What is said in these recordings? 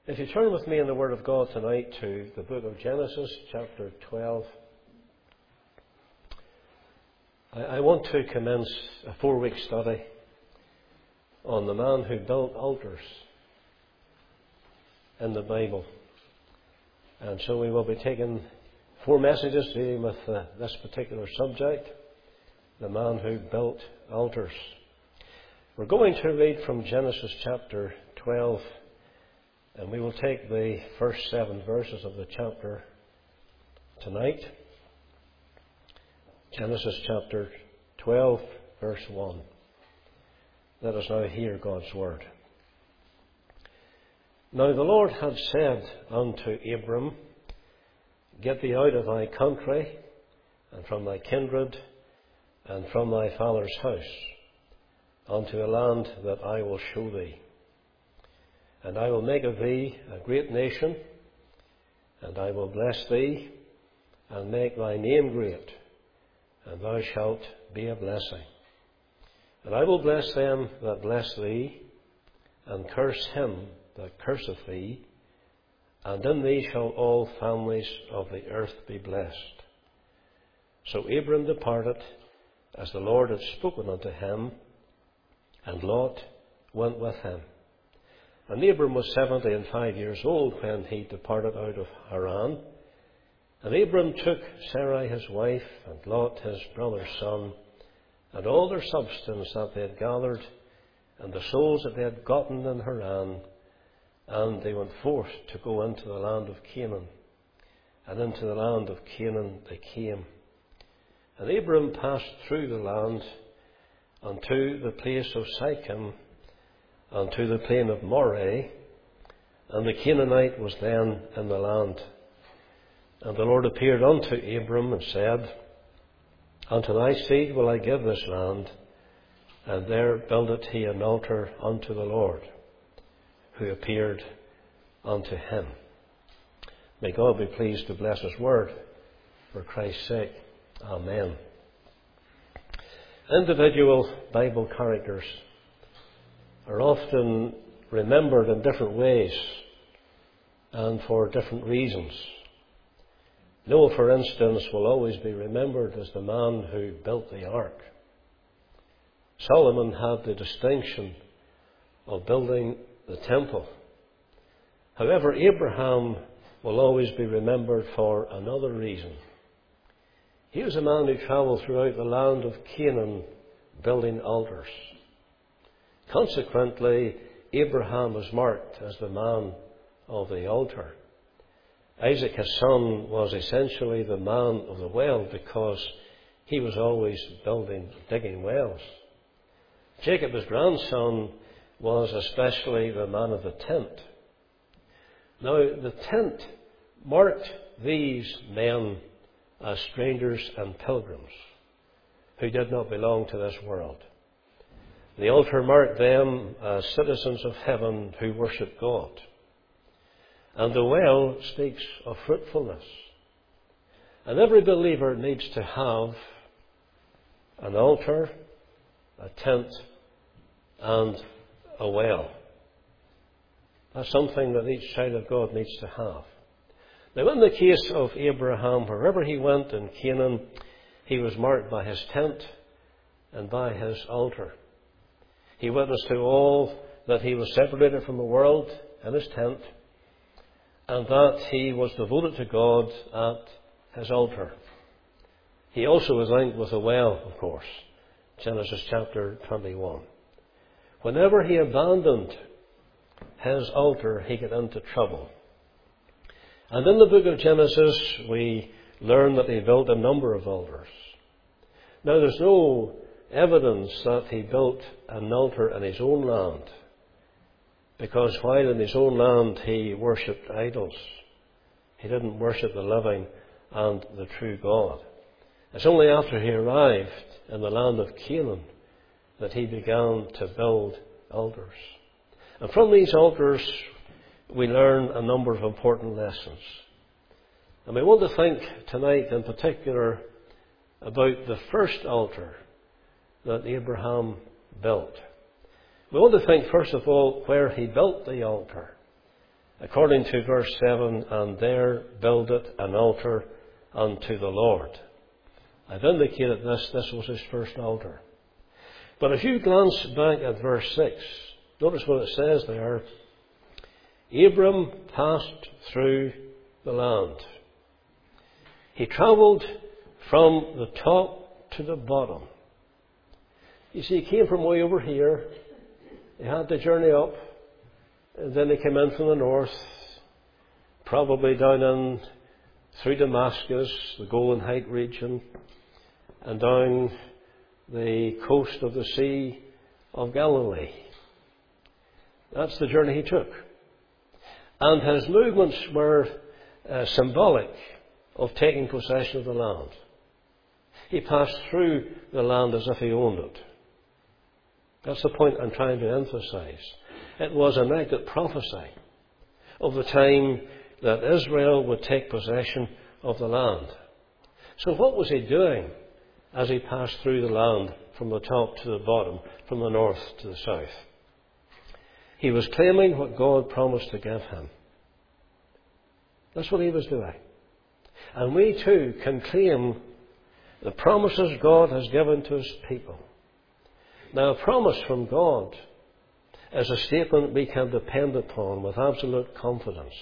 If you turn with me in the Word of God tonight to the book of Genesis, chapter 12, I want to commence a 4-week study on the man who built altars in the Bible. And so we will be taking 4 messages dealing with this particular subject, the man who built altars. We're going to read from Genesis chapter 12, and we will take the first 7 verses of the chapter tonight. Genesis chapter 12, verse 1. Let us now hear God's word. Now the Lord had said unto Abram, Get thee out of thy country, and from thy kindred, and from thy father's house, unto a land that I will show thee. And I will make of thee a great nation, and I will bless thee, and make thy name great, and thou shalt be a blessing. And I will bless them that bless thee, and curse him that curseth thee, and in thee shall all families of the earth be blessed. So Abram departed, as the Lord had spoken unto him, and Lot went with him. And Abram was 75 years old when he departed out of Haran. And Abram took Sarai his wife, and Lot his brother's son, and all their substance that they had gathered, and the souls that they had gotten in Haran, and they went forth to go into the land of Canaan. And into the land of Canaan they came. And Abram passed through the land unto the place of Sichem, unto the plain of Moreh, and the Canaanite was then in the land. And the Lord appeared unto Abram and said, Unto thy seed will I give this land. And there builded he an altar unto the Lord, who appeared unto him. May God be pleased to bless his word for Christ's sake. Amen. Individual Bible characters are often remembered in different ways and for different reasons. Noah, for instance, will always be remembered as the man who built the ark. Solomon had the distinction of building the temple. However, Abraham will always be remembered for another reason. He was a man who travelled throughout the land of Canaan building altars. Consequently, Abraham was marked as the man of the altar. Isaac, his son, was essentially the man of the well because he was always digging wells. Jacob, his grandson, was especially the man of the tent. Now, the tent marked these men as strangers and pilgrims who did not belong to this world. The altar marked them as citizens of heaven who worship God. And the well speaks of fruitfulness. And every believer needs to have an altar, a tent, and a well. That's something that each child of God needs to have. Now, in the case of Abraham, wherever he went in Canaan, he was marked by his tent and by his altar. He witnessed to all that he was separated from the world in his tent, and that he was devoted to God at his altar. He also was linked with a well, of course. Genesis chapter 21. Whenever he abandoned his altar, he got into trouble. And in the book of Genesis, we learn that he built a number of altars. Now, there's no evidence that he built an altar in his own land, because while in his own land he worshipped idols. He didn't worship the living and the true God. It's only after he arrived in the land of Canaan that he began to build altars. And from these altars we learn a number of important lessons. And we want to think tonight in particular about the first altar that Abraham built. We want to think first of all where he built the altar. According to verse 7, and there builded an altar unto the Lord. I've indicated this was his first altar. But if you glance back at verse 6, notice what it says there. Abram passed through the land. He travelled from the top to the bottom. You see, he came from way over here. He had to journey up. And then he came in from the north, probably down in through Damascus, the Golden Height region, and down the coast of the Sea of Galilee. That's the journey he took. And his movements were symbolic of taking possession of the land. He passed through the land as if he owned it. That's the point I'm trying to emphasize. It was an accurate prophecy of the time that Israel would take possession of the land. So what was he doing as he passed through the land from the top to the bottom, from the north to the south? He was claiming what God promised to give him. That's what he was doing. And we too can claim the promises God has given to his people. Now, a promise from God is a statement we can depend upon with absolute confidence.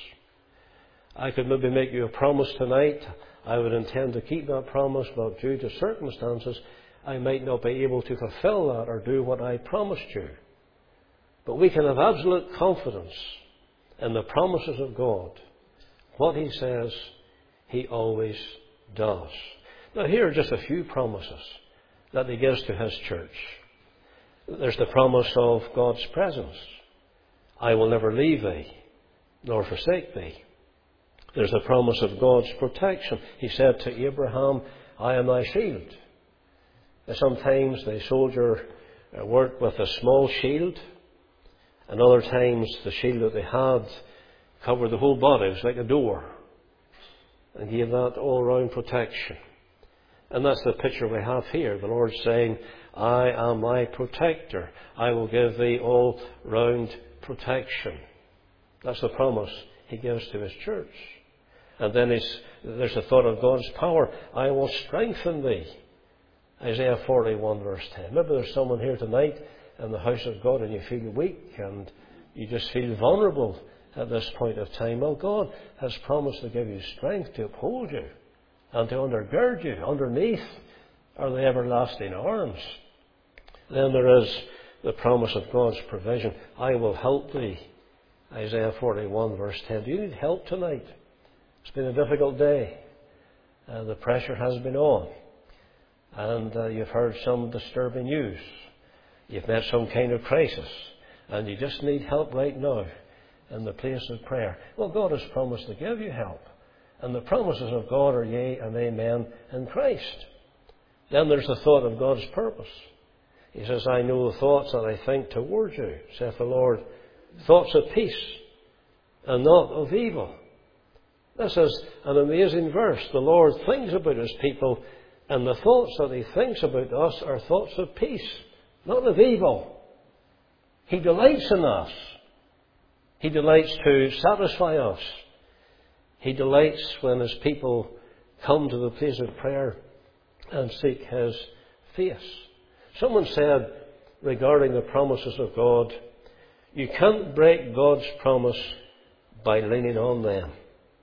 I could maybe make you a promise tonight. I would intend to keep that promise, but due to circumstances, I might not be able to fulfill that or do what I promised you. But we can have absolute confidence in the promises of God. What he says, he always does. Now, here are just a few promises that he gives to his church. There's the promise of God's presence. I will never leave thee, nor forsake thee. There's the promise of God's protection. He said to Abraham, I am thy shield. Sometimes the soldier worked with a small shield, and other times the shield that they had covered the whole body. It was like a door, and gave that all-round protection. And that's the picture we have here. The Lord saying, I am thy protector. I will give thee all-round protection. That's the promise he gives to his church. And then there's the thought of God's power. I will strengthen thee. Isaiah 41 verse 10. Maybe there's someone here tonight in the house of God and you feel weak and you just feel vulnerable at this point of time. Well, God has promised to give you strength to uphold you and to undergird you. Underneath are the everlasting arms. Then there is the promise of God's provision. I will help thee. Isaiah 41 verse 10. Do you need help tonight? It's been a difficult day. The pressure has been on. And you've heard some disturbing news. You've met some kind of crisis. And you just need help right now in the place of prayer. Well, God has promised to give you help. And the promises of God are yea and amen in Christ. Then there's the thought of God's purpose. He says, I know the thoughts that I think towards you, saith the Lord, thoughts of peace and not of evil. This is an amazing verse. The Lord thinks about his people, and the thoughts that he thinks about us are thoughts of peace, not of evil. He delights in us. He delights to satisfy us. He delights when his people come to the place of prayer and seek his face. Someone said regarding the promises of God, you can't break God's promise by leaning on them.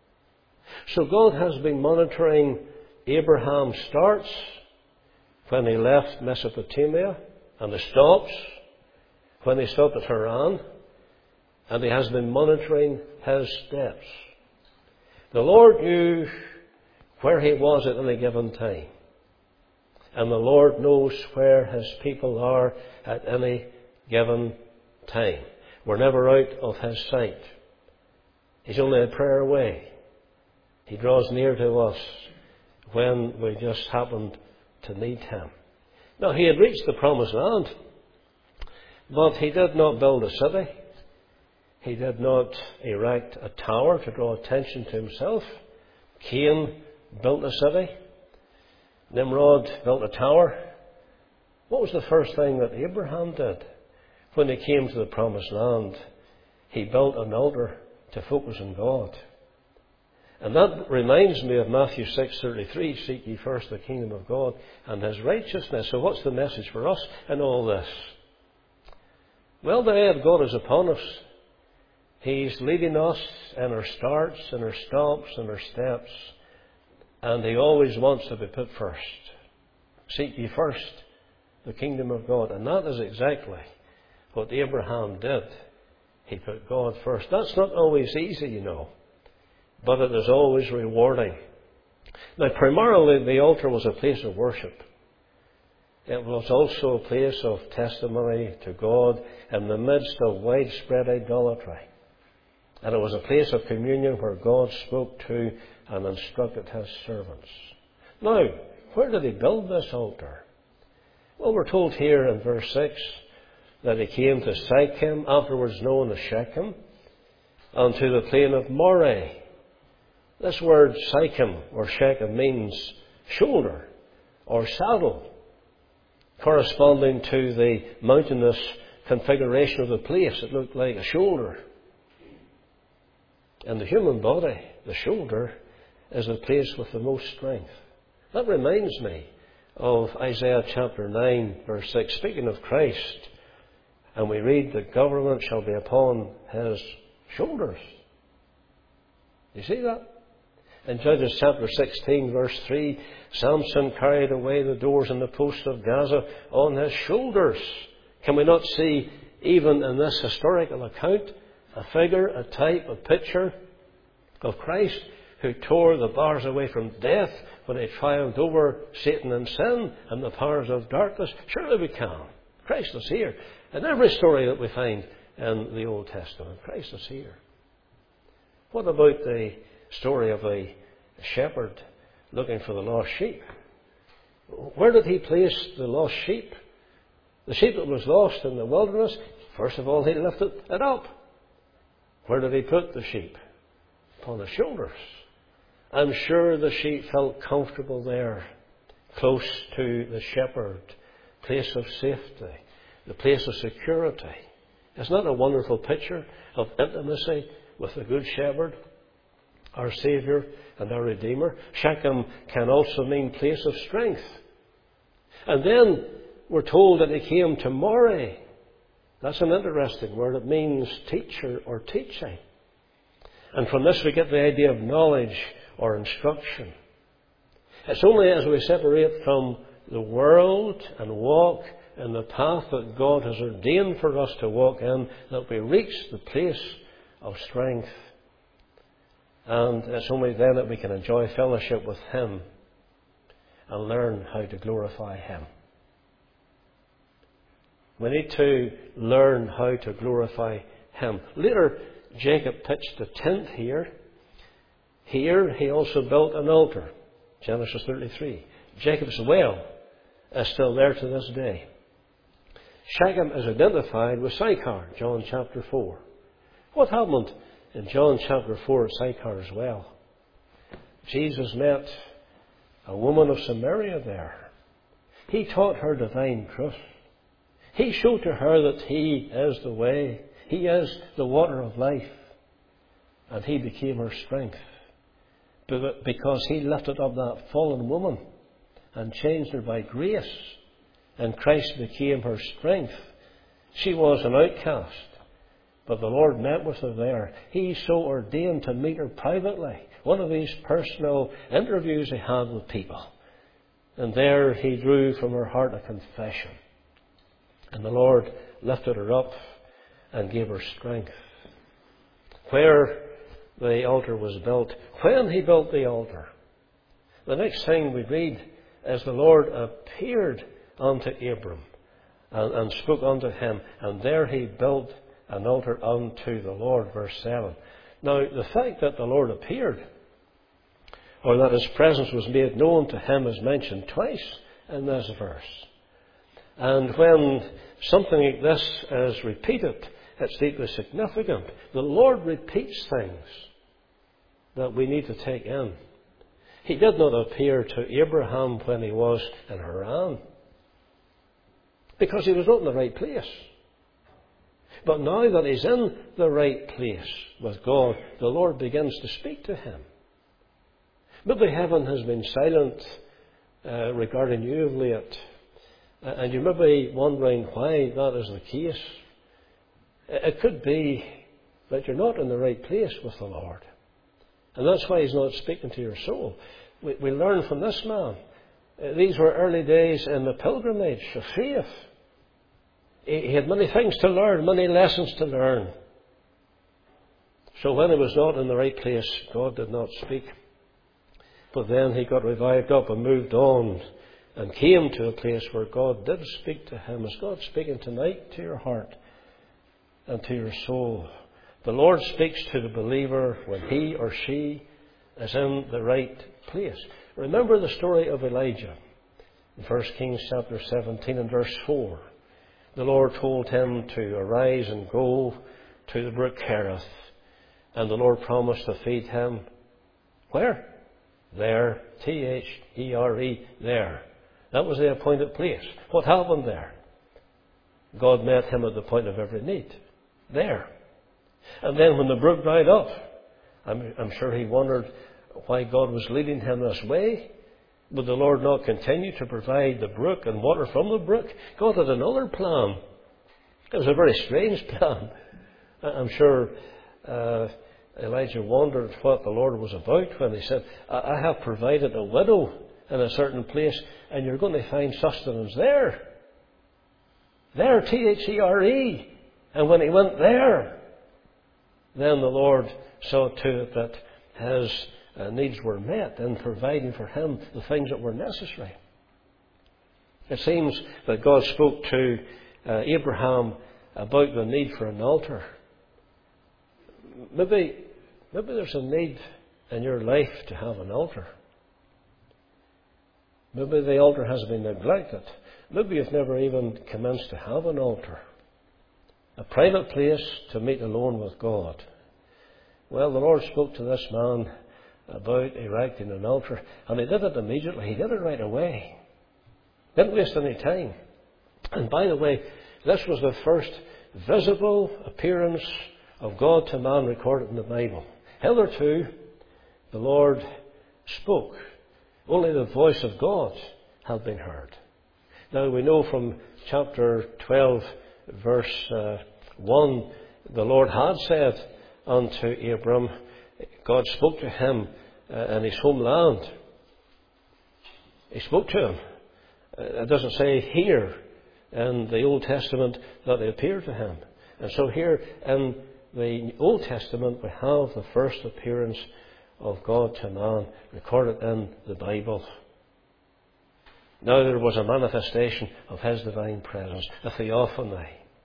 So God has been monitoring Abraham's starts when he left Mesopotamia, and the stops when he stopped at Haran, and he has been monitoring his steps. The Lord knew where he was at any given time. And the Lord knows where his people are at any given time. We're never out of his sight. He's only a prayer away. He draws near to us when we just happen to need him. Now, he had reached the promised land, but he did not build a city. He did not erect a tower to draw attention to himself. Cain built a city. Nimrod built a tower. What was the first thing that Abraham did when he came to the promised land? He built an altar to focus on God. And that reminds me of Matthew 6:33, seek ye first the kingdom of God and his righteousness. So what's the message for us in all this? Well, the eye of God is upon us. He's leading us in our starts, in our stops, in our steps. And he always wants to be put first. Seek ye first the kingdom of God. And that is exactly what Abraham did. He put God first. That's not always easy, you know, but it is always rewarding. Now, primarily, the altar was a place of worship. It was also a place of testimony to God in the midst of widespread idolatry. And it was a place of communion where God spoke to and instructed his servants. Now, where did he build this altar? Well, we're told here in verse 6 that he came to Sychem, afterwards known as Shechem, and to the plain of Moreh. This word Sychem or Shechem means shoulder or saddle, corresponding to the mountainous configuration of the place. It looked like a shoulder. In the human body, the shoulder is the place with the most strength. That reminds me of Isaiah chapter 9, verse 6, speaking of Christ. And we read, the government shall be upon his shoulders. You see that? In Judges chapter 16, verse 3, Samson carried away the doors and the posts of Gaza on his shoulders. Can we not see, even in this historical account, a figure, a type, a picture of Christ who tore the bars away from death when he triumphed over Satan and sin and the powers of darkness? Surely we can. Christ is here. In every story that we find in the Old Testament, Christ is here. What about the story of a shepherd looking for the lost sheep? Where did he place the lost sheep? The sheep that was lost in the wilderness, first of all, he lifted it up. Where did he put the sheep? Upon his shoulders. I'm sure the sheep felt comfortable there, close to the shepherd, place of safety, the place of security. Isn't that a wonderful picture of intimacy with the Good Shepherd, our Saviour and our Redeemer? Shechem can also mean place of strength. And then we're told that he came to Moreh. That's an interesting word. It means teacher or teaching. And from this we get the idea of knowledge or instruction. It's only as we separate from the world and walk in the path that God has ordained for us to walk in that we reach the place of strength. And it's only then that we can enjoy fellowship with him and learn how to glorify him. We need to learn how to glorify him. Later, Jacob pitched a tent here. Here, he also built an altar. Genesis 33. Jacob's well is still there to this day. Shechem is identified with Sychar, John chapter 4. What happened in John chapter 4 at Sychar as well? Jesus met a woman of Samaria there. He taught her divine truth. He showed to her that he is the way. He is the water of life. And he became her strength. Because he lifted up that fallen woman and changed her by grace. And Christ became her strength. She was an outcast. But the Lord met with her there. He so ordained to meet her privately. One of these personal interviews he had with people. And there he drew from her heart a confession. And the Lord lifted her up and gave her strength. Where the altar was built, when he built the altar, the next thing we read is the Lord appeared unto Abram and spoke unto him, and there he built an altar unto the Lord, verse 7. Now, the fact that the Lord appeared, or that his presence was made known to him, is mentioned twice in this verse. And when something like this is repeated, it's deeply significant. The Lord repeats things that we need to take in. He did not appear to Abraham when he was in Haran, because he was not in the right place. But now that he's in the right place with God, the Lord begins to speak to him. Maybe heaven has been silent regarding you of late. And you may be wondering why that is the case. It could be that you're not in the right place with the Lord. And that's why he's not speaking to your soul. We learn from this man. These were early days in the pilgrimage of faith. He had many things to learn, many lessons to learn. So when he was not in the right place, God did not speak. But then he got revived up and moved on and came to a place where God did speak to him. Is God speaking tonight to your heart and to your soul? The Lord speaks to the believer when he or she is in the right place. Remember the story of Elijah in 1 Kings chapter 17 and verse 4. The Lord told him to arise and go to the brook Cherith. And the Lord promised to feed him. Where? There. There. There. That was the appointed place. What happened there? God met him at the point of every need. There. And then when the brook dried up, I'm sure he wondered why God was leading him this way. Would the Lord not continue to provide the brook and water from the brook? God had another plan. It was a very strange plan. I'm sure Elijah wondered what the Lord was about when he said, I have provided a widow in a certain place, and you're going to find sustenance there. There, There. And when he went there, then the Lord saw to it that his needs were met in providing for him the things that were necessary. It seems that God spoke to Abraham about the need for an altar. Maybe there's a need in your life to have an altar. Maybe the altar has been neglected. Maybe you've never even commenced to have an altar. A private place to meet alone with God. Well, the Lord spoke to this man about erecting an altar, and he did it immediately. He did it right away. Didn't waste any time. And by the way, this was the first visible appearance of God to man recorded in the Bible. Hitherto, the Lord spoke. Only the voice of God had been heard. Now we know from chapter 12, verse 1, the Lord had said unto Abram, God spoke to him in his homeland. He spoke to him. It doesn't say here in the Old Testament that he appeared to him. And so here in the Old Testament we have the first appearance of God to man recorded in the Bible. Now there was a manifestation of his divine presence, a theophany.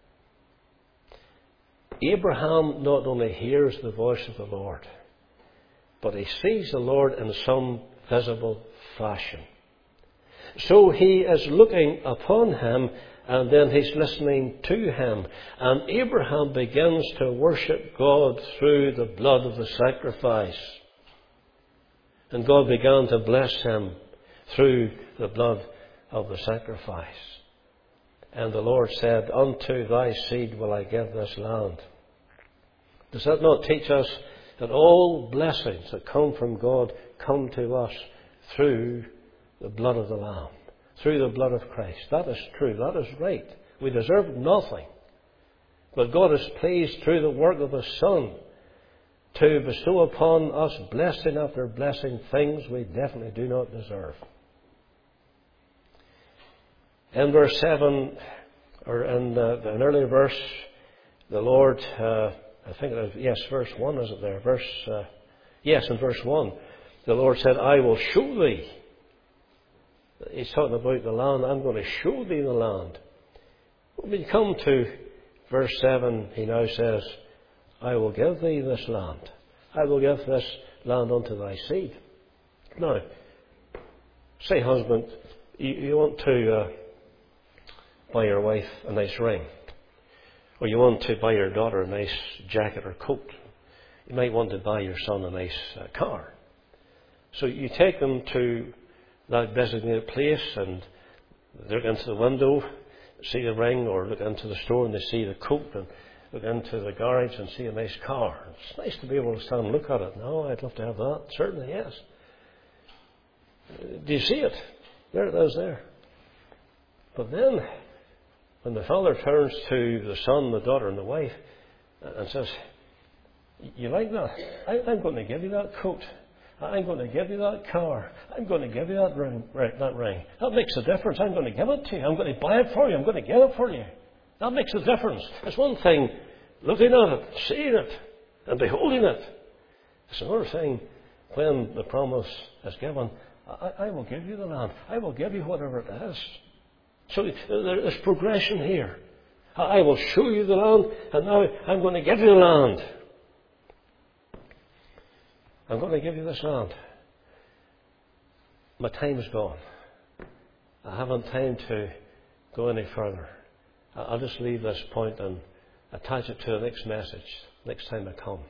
Abraham not only hears the voice of the Lord, but he sees the Lord in some visible fashion. So he is looking upon him, and then he's listening to him. And Abraham begins to worship God through the blood of the sacrifice. And God began to bless him through the blood of the sacrifice. And the Lord said, unto thy seed will I give this land. Does that not teach us that all blessings that come from God come to us through the blood of the Lamb, through the blood of Christ? That is true. That is right. We deserve nothing. But God is pleased through the work of His Son to bestow upon us blessing after blessing, things we definitely do not deserve. In verse 7, or in an earlier verse, the Lord, I think it is, verse 1, is it there? In verse 1, the Lord said, I will show thee. He's talking about the land. I'm going to show thee the land. When you come to verse 7, he now says, I will give thee this land. I will give this land unto thy seed. Now, say, husband, you want to buy your wife a nice ring. Or you want to buy your daughter a nice jacket or coat. You might want to buy your son a nice car. So you take them to that designated place and look into the window, see the ring, or look into the store and they see the coat, and look into the garage and see a nice car. It's nice to be able to stand and look at it. No, I'd love to have that. Certainly, yes. Do you see it? There it is there. But then, when the father turns to the son, the daughter, and the wife and says, you like that? I'm going to give you that coat. I'm going to give you that car. I'm going to give you that ring. That makes a difference. I'm going to give it to you. I'm going to buy it for you. I'm going to get it for you. That makes a difference. It's one thing looking at it, seeing it, and beholding it. It's another thing when the promise is given, I will give you the land. I will give you whatever it is. So there's progression here. I will show you the land, and now I'm going to give you the land. I'm going to give you this land. My time is gone. I haven't time to go any further. I'll just leave this point and attach it to the next message, next time I come.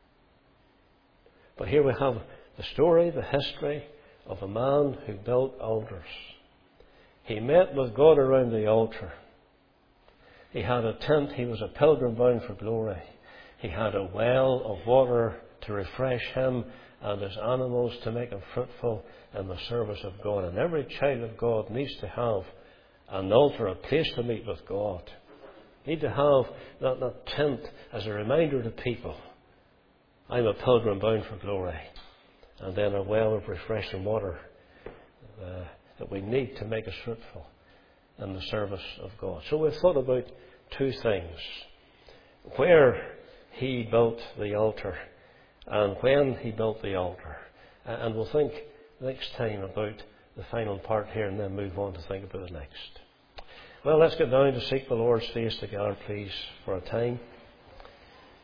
But here we have the story, the history of a man who built altars. He met with God around the altar. He had a tent. He was a pilgrim bound for glory. He had a well of water to refresh him and his animals, to make him fruitful in the service of God. And every child of God needs to have an altar, a place to meet with God. Need to have that tent as a reminder to people, I'm a pilgrim bound for glory. And then a well of refreshing water that we need to make us fruitful in the service of God. So we've thought about two things. Where he built the altar and when he built the altar. And we'll think next time about the final part here and then move on to think about the next. Well, let's get down to seek the Lord's face together, please, for a time.